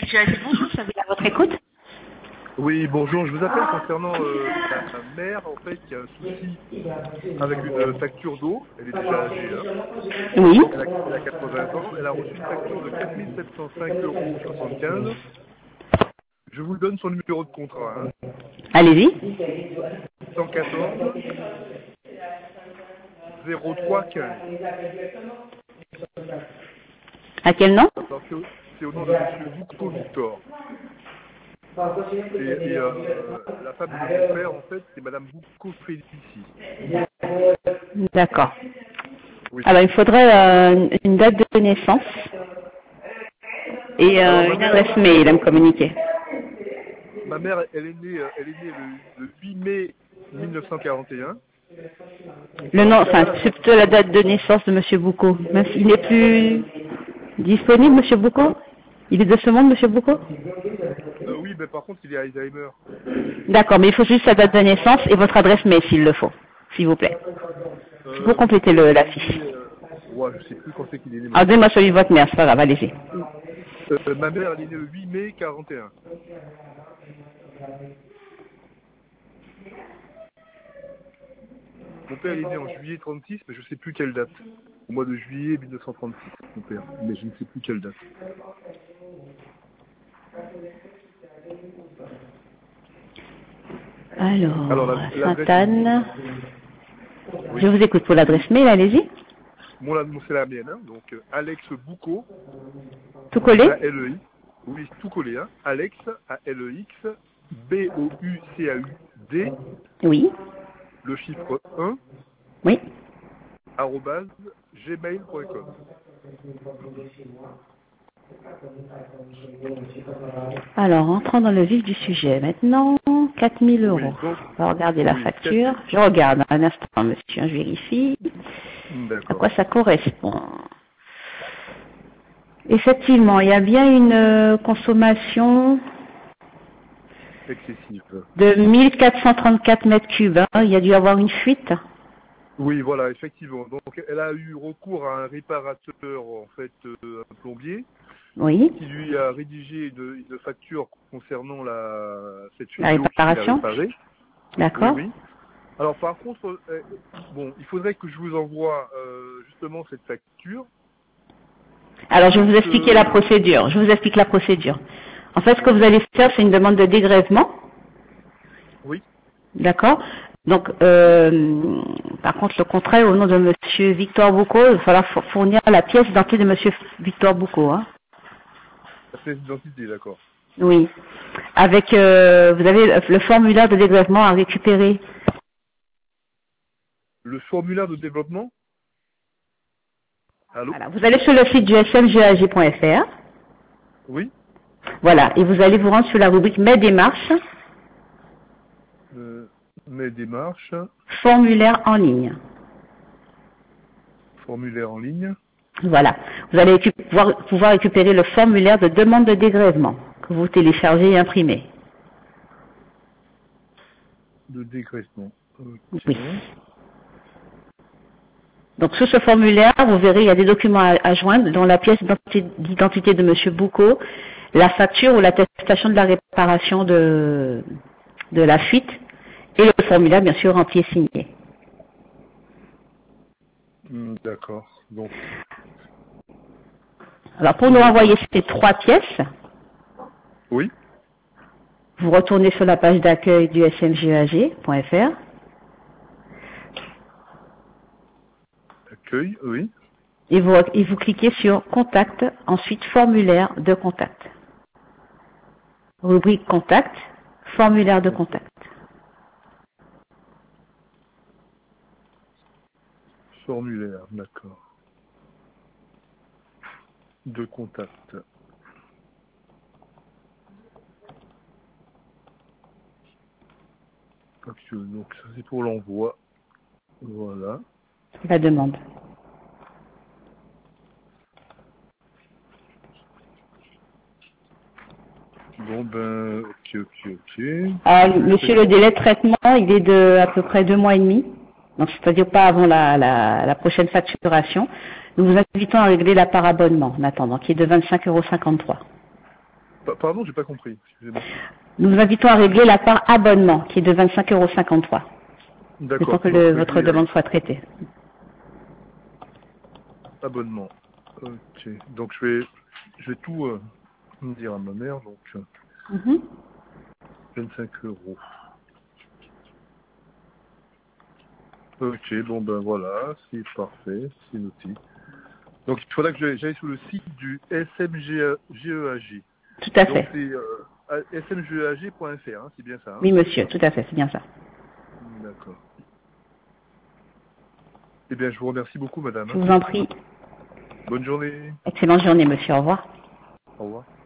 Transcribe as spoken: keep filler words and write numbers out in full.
Je suis bonjour, je suis à votre écoute. Oui, bonjour, je vous appelle concernant euh, ma mère, en fait, qui a un souci avec une facture d'eau. Elle est déjà âgée, hein. Oui. Elle a, elle a quatre-vingts ans, elle a reçu une facture de quatre mille sept cent cinq euros soixante-quinze. Je vous donne son numéro de contrat, hein. Allez-y. cent quatorze zéro trois quinze. À quel nom? Alors, c'est au, c'est au nom de monsieur Bouco Victor. Et, et euh, la femme de mon père, en fait, c'est madame Bouco Félicie. D'accord. Oui. Alors, il faudrait euh, une date de naissance et Alors, euh, ma une mère, adresse mail à me communiquer. ma mère, elle est née, euh, elle est née le, le huit mai mille neuf cent quarante et un. Le nom, enfin, c'est plutôt la date de naissance de Monsieur Boucaud. Même s'il n'est plus disponible, Monsieur Boucaud? Il est de ce monde, Monsieur Boucaud? Euh, oui, mais par contre, il est Alzheimer. D'accord, mais il faut juste sa date de naissance et votre adresse mail s'il le faut, s'il vous plaît. C'est pour Euh, compléter mon le, père, la il est fiche. né, euh, ouais, je sais plus quand c'est qu'il est né, Alors, madame. donnez-moi celui de votre mère, c'est pas grave, allez-y. Euh, ma mère, elle est née le huit mai quarante et un. Mon père, il est né en juillet trente-six, mais je sais plus quelle date. Au mois de juillet mille neuf cent trente-six, mon père. Mais je ne sais plus quelle date. Alors, Alors, la- l'adresse Sainte-Anne. Oui. Je vous écoute pour l'adresse mail, allez-y. Mon, la- c'est la mienne, hein. Donc, euh, Alex Boucaud, Tout collé? A L E I. Oui, tout collé, hein. Alex, A L E X, B O U C A U D, Oui. le chiffre un, Oui. arrobase, gmail point com. Alors, entrons dans le vif du sujet. Maintenant, quatre mille Oui, euros. donc, On va regarder la oui, quatre facture. mille. Je regarde un instant, monsieur, je vérifie à D'accord. quoi ça correspond. Effectivement, il y a bien une euh, consommation Excessive. de mille quatre cent trente-quatre mètres cubes. Hein. Il y a dû y avoir une fuite. Oui, voilà, effectivement. Donc, elle a eu recours à un réparateur, en fait, euh, un plombier, Oui. qui lui a rédigé une, une facture concernant la, cette La fuite d'eau qu'il a réparation. réparée. Oui, D'accord. oui. Alors, par contre, euh, bon, il faudrait que je vous envoie euh, justement cette facture. Alors, je vais vous Plus, expliquer la euh, procédure. Je vous explique la procédure. En fait, ce que oui, vous allez faire, c'est une demande de dégrèvement. oui, D'accord. Donc, euh, par contre, le contrat est au nom de Monsieur Victor Boucaud. Il va falloir fo- fournir la pièce d'identité de Monsieur Victor Boucaud. Hein. la pièce d'identité, d'accord. Oui. Avec, euh, vous avez le formulaire de dégrèvement à récupérer. Le formulaire de développement. Allô? Voilà. Vous allez sur le site du s m g a g point f r. Oui. Voilà. Et vous allez vous rendre sur la rubrique Mes démarches, Euh, mes démarches, formulaire en ligne. formulaire en ligne, Voilà. Vous allez récu- pouvoir, pouvoir récupérer le formulaire de demande de dégrèvement que vous téléchargez et imprimez. de dégraissement. Ok. Oui. Donc sur ce formulaire, vous verrez, il y a des documents à, à joindre, dont la pièce d'identi- d'identité de Monsieur Boucaud, la facture ou l'attestation de la réparation de, de la fuite, et le formulaire, bien sûr, rempli et signé. Hmm, d'accord. Donc, Alors pour nous d'accord. envoyer ces trois pièces, Oui. vous retournez sur la page d'accueil du s m g a g point f r Accueil, oui. et vous, et vous cliquez sur Contact, ensuite Formulaire de contact. Rubrique Contact, Formulaire de contact. Formulaire, d'accord. De contact. Ok, donc ça c'est pour l'envoi. Voilà. La demande. Bon ben, ok, ok, ok. Ah, monsieur, le délai de traitement, il est de à peu près deux mois et demi. Donc, c'est-à-dire pas avant la, la, la prochaine facturation. Nous vous invitons à régler la part abonnement en attendant, qui est de vingt-cinq euros cinquante-trois. Pardon, j'ai pas compris. Excusez-moi. Nous vous invitons à régler la part abonnement, qui est de vingt-cinq euros cinquante-trois. D'accord. Pour que le, votre demande soit traitée. Abonnement. Ok. Donc je vais, je vais tout euh, dire à ma mère. Donc Mm-hmm. vingt-cinq euros. Ok. Bon ben voilà, c'est parfait, c'est noté. Donc il faudra que j'aille sur le site du S M G E A G. Tout à fait. Donc c'est euh, S M G E A G point F R, hein, c'est bien ça. Hein? Oui monsieur, tout à fait, c'est bien ça. D'accord. Eh bien je vous remercie beaucoup madame. Je vous en prie. Bonne journée. Excellente journée monsieur, au revoir. Au revoir.